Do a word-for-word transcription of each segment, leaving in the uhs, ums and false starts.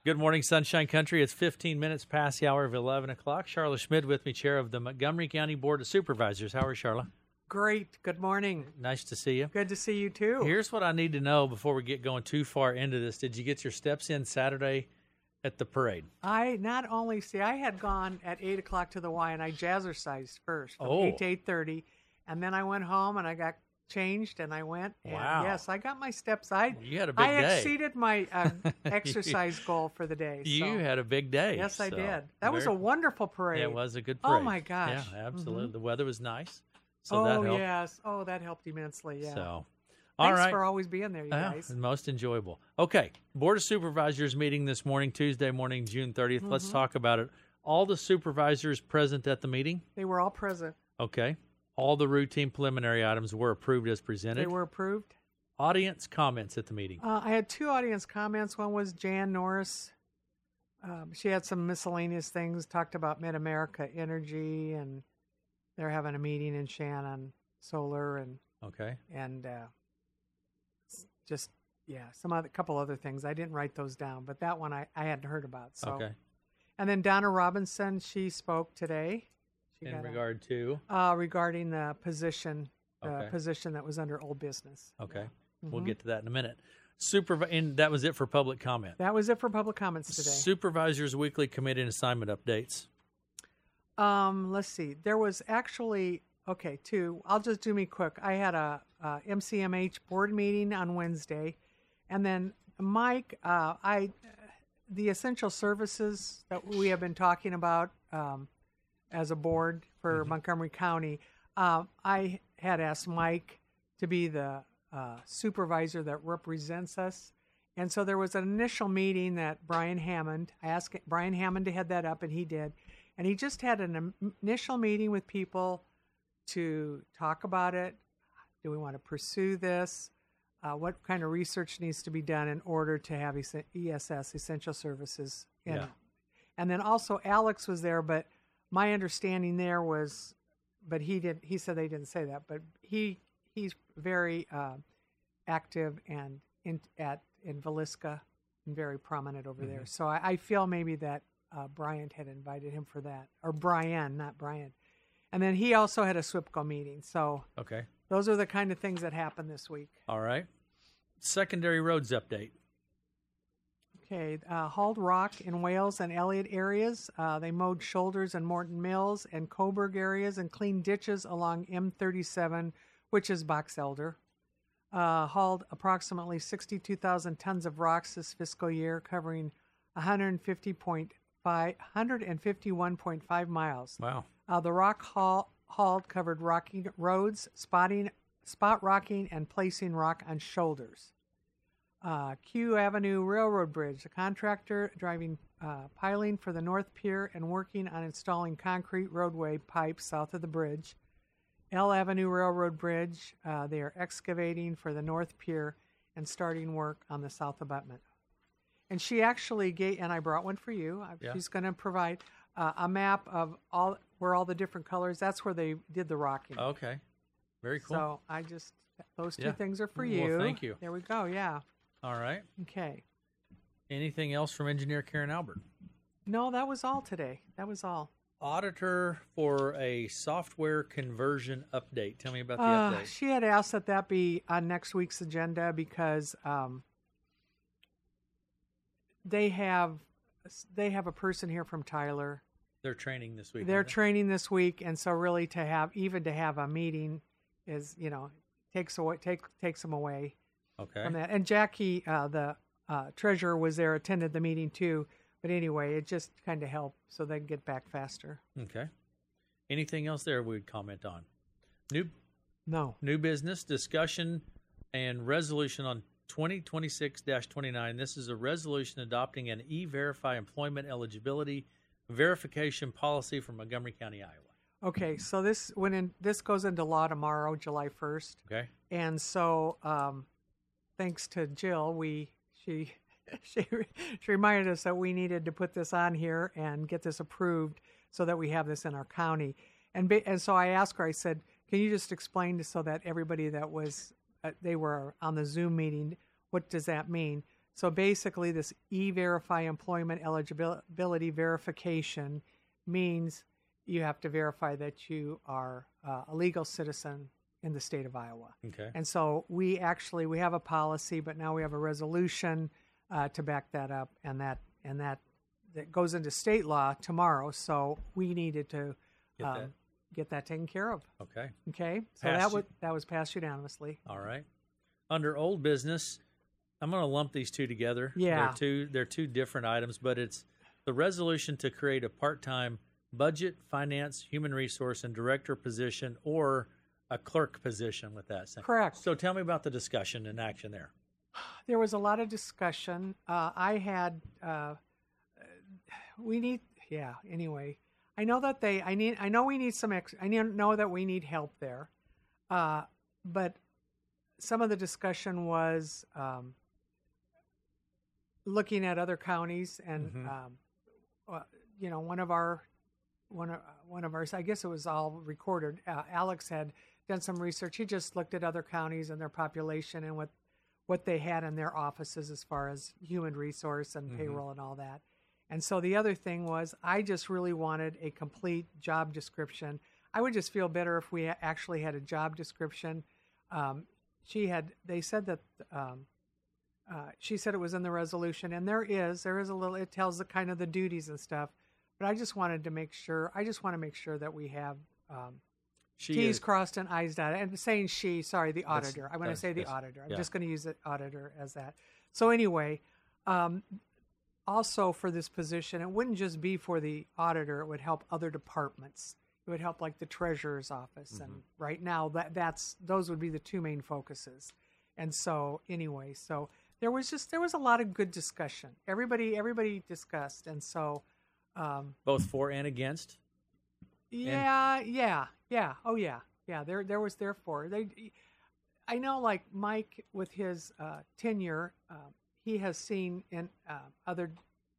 Good morning, Sunshine Country. It's fifteen minutes past the hour of eleven o'clock. Charla Schmid with me, Chair of the Montgomery County Board of Supervisors. How are you, Charla? Great. Good morning. Nice to see you. Good to see you, too. Here's what I need to know before we get going too far into this. Did you get your steps in Saturday at the parade? I not only, see, I had gone at eight o'clock to the Y, and I jazzercised first from Oh. eight to eight thirty, and then I went home, and I got changed, and I went. And Wow. yes, I got my steps. I You had a big I day. exceeded my uh, exercise goal for the day. You so. had a big day. Yes, I so did. That was a very- wonderful parade. Yeah, it was a good Oh, parade. my gosh. Yeah, absolutely. Mhm. The weather was nice, so oh, that helped. yes. Oh, that helped immensely, yeah. So, all Thanks right. for always being there, you Yeah, guys. most enjoyable. Okay, Board of Supervisors meeting this morning, Tuesday morning, June thirtieth. Let's Mm-hmm. talk about it. All the supervisors present at the meeting? They were all present. Okay. All the routine preliminary items were approved as presented. They were approved. Audience comments at the meeting. Uh, I had two audience comments. One was Jan Norris. Um, she had some miscellaneous things, talked about Mid-America Energy, and they're having a meeting in Shannon, solar, and Okay. and uh, s- just, yeah, some other couple other things. I didn't write those down, but that one I, I hadn't heard about. So. Okay. And then Donna Robinson, she spoke today. She In got a- regard to. uh, regarding the position, the Okay. position that was under old business. Okay. Yeah. We'll Mhm. get to that in a minute. Supervi- and that was it for public comment. That was it for public comments today. Supervisors Weekly Committee and Assignment Updates. Um, let's see. There was actually okay. Two. I'll just do me quick. I had a, uh M C M H board meeting on Wednesday, and then Mike, uh, I the essential services that we have been talking about um, as a board for Montgomery County. Uh, I had asked Mike to be the uh, supervisor that represents us. And so there was an initial meeting that Brian Hammond, I asked Brian Hammond to head that up, and he did. And he just had an im- initial meeting with people to talk about it. Do we want to pursue this? Uh, what kind of research needs to be done in order to have E S S, Essential Services, in Yeah. it? And then also Alex was there, but my understanding there was, but he did. He said they didn't say that, but he he's very uh, active and in at in Villisca and very prominent over there. So I, I feel maybe that uh, Bryant had invited him for that, or Brian, not Bryant. And then he also had a SWIPCO meeting. So Okay. those are the kind of things that happened this week. All right. Secondary roads update. Okay, uh, hauled rock in Wales and Elliott areas. Uh, they mowed shoulders in Morton Mills and Coburg areas and cleaned ditches along M thirty-seven, which is Box Elder. Uh, hauled approximately sixty-two thousand tons of rocks this fiscal year, covering one hundred fifty point five, one hundred fifty-one point five miles. Wow. Uh, the rock haul, hauled covered rocking roads, spotting, spot rocking, and placing rock on shoulders. Uh, Q Avenue Railroad Bridge, the contractor driving uh, piling for the North Pier and working on installing concrete roadway pipes south of the bridge. L Avenue Railroad Bridge, uh, they are excavating for the North Pier and starting work on the south abutment. And she actually gave, and I brought one for you. Uh, Yeah. She's going to provide uh, a map of all where all the different colors. That's where they did the rocking. Okay. Very cool. So I just those two Yeah. things are for Well, you. thank you. There we go. Yeah. All right. Okay. Anything else from Engineer Karen Albert? No, that was all today. That was all. Auditor for a software conversion update. Tell me about the Uh, update. she had asked that that be on next week's agenda because um, they have they have a person here from Tyler. They're training this week. They're aren't they? training this week, and so really to have even to have a meeting is you know takes away take takes them away Okay. from that. And Jackie, uh, the uh, treasurer, was there, attended the meeting too. But anyway, it just kind of helped so they can get back faster. Okay. Anything else there we'd comment on? New No. new business discussion and resolution on twenty twenty-six dash twenty-nine. This is a resolution adopting an E-Verify employment eligibility verification policy for Montgomery County, Iowa. Okay, so this went in. This goes into law tomorrow, July first. Okay. And so, um, thanks to Jill, we she she she reminded us that we needed to put this on here and get this approved so that we have this in our county. And ba- and so I asked her. I said, "Can you just explain to, so that everybody that was uh, they were on the Zoom meeting, what does that mean?" So basically, this E-Verify employment eligibility verification means you have to verify that you are uh, a legal citizen in the state of Iowa. Okay. And so we actually we have a policy, but now we have a resolution uh, to back that up, and that and that that goes into state law tomorrow. So we needed to Get um, that. get that taken care of. Okay. Okay. So Passed that you- was that was passed unanimously. All right. Under old business, I'm going to lump these two together. Yeah. They're two, they're two different items, but it's the resolution to create a part-time budget, finance, human resource, and director position, or a clerk position with that. Same. Correct. So tell me about the discussion and action there. There was a lot of discussion. Uh, I had, uh, we need, yeah. Anyway, I know that they, I need, I know we need some. Ex, I need, know that we need help there, uh, but some of the discussion was um, looking at other counties, and Mhm. um, uh, you know, one of our, one of one of ours, I guess it was all recorded. Uh, Alex had done some research. He just looked at other counties and their population and what what they had in their offices as far as human resource and Mhm. payroll and all that. And so the other thing was, I just really wanted a complete job description. I would just feel better if we actually had a job description. Um, she had, they said that, um, uh, she said it was in the resolution, and there is, there is a little, it tells the kind of the duties and stuff. But I just wanted to make sure, I just want to make sure that we have um, She T's is, crossed and I's dotted. And saying she, sorry, the That's- auditor. I'm going to that's- say the that's- auditor. I'm yeah. just going to use the auditor as that. So anyway, um, also for this position, it wouldn't just be for the auditor. It would help other departments. It would help like the treasurer's office. Mm-hmm. And right now, that that's those would be the two main focuses. And so anyway, so there was just there was a lot of good discussion. Everybody everybody discussed, and so. Um, both for and against. yeah, yeah, yeah. Oh, yeah, yeah. There, there was therefore they. I know, like Mike, with his uh, tenure, uh, he has seen in uh, other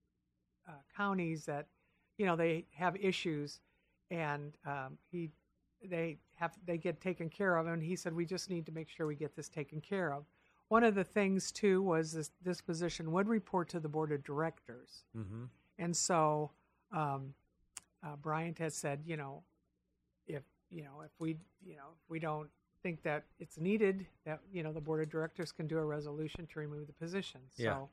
uh, counties that, you know, they have issues, and um, he, they have they get taken care of, and he said we just need to make sure we get this taken care of. One of the things too was this this position would report to the board of directors, Mm-hmm. and so. Um, uh, Bryant has said, you know, if you know if we you know if we don't think that it's needed, that you know the board of directors can do a resolution to remove the position. So, Yeah.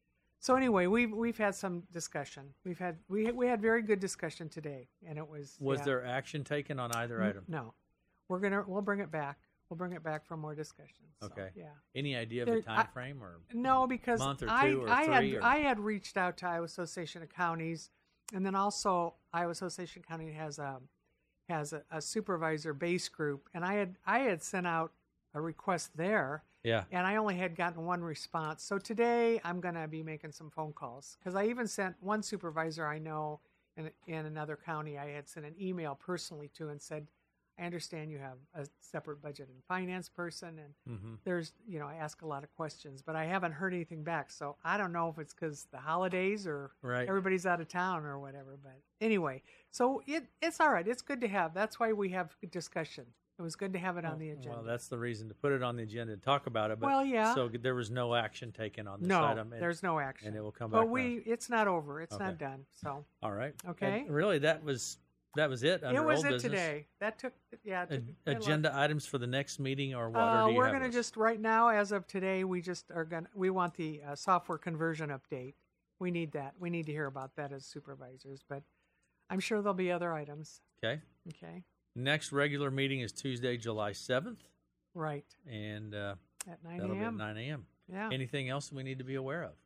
so anyway, we've we've had some discussion. We've had we we had very good discussion today, and it was Was yeah. there action taken on either N- item? No, we're gonna we'll bring it back. We'll bring it back for more discussion. So, Okay. Yeah. Any idea of There- the time frame or? No, because Month or I, two or I three had or- I had reached out to Iowa Association of Counties, and then also Iowa Association of County has a has a, a supervisor base group, and I had I had sent out a request there, Yeah. and I only had gotten one response. So today I'm going to be making some phone calls, because I even sent one supervisor I know in in another county. I had sent an email personally to and said, I understand you have a separate budget and finance person, and Mm-hmm. there's, you know, I ask a lot of questions, but I haven't heard anything back. So I don't know if it's because the holidays or Right. everybody's out of town or whatever. But anyway, so it it's all right. It's good to have. That's why we have good discussion. It was good to have it on the agenda. Well, that's the reason to put it on the agenda and talk about it. But Well, yeah. So there was no action taken on this no, item. and- there's no action. and it will come But back we, it's not over. It's Okay. not done. So All right. Okay. And really, that was that was it. Under it was old it business. today. That took, yeah. it A- took- it looked- agenda items for the next meeting or what? Uh, or do you we're have going to those? just right now, as of today, we just are going. to We want the uh, software conversion update. We need that. We need to hear about that as supervisors. But I'm sure there'll be other items. Okay. Okay. Next regular meeting is Tuesday, July seventh, Right. and uh, At nine that'll be at a.m. nine a.m. Yeah. Anything else we need to be aware of?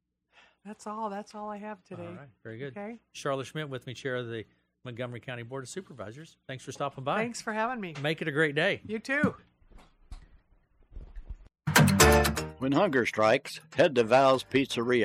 That's all. That's all I have today. All right. Very good. Okay. Charlotte Schmidt with me, Chair of the Montgomery County Board of Supervisors. Thanks for stopping by. Thanks for having me. Make it a great day. You too. When hunger strikes, head to Val's Pizzeria.